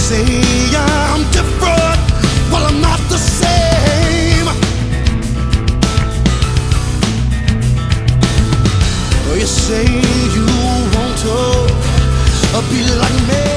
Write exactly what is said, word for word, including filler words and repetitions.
say I'm different, well I'm not the same. You say you want to be like me.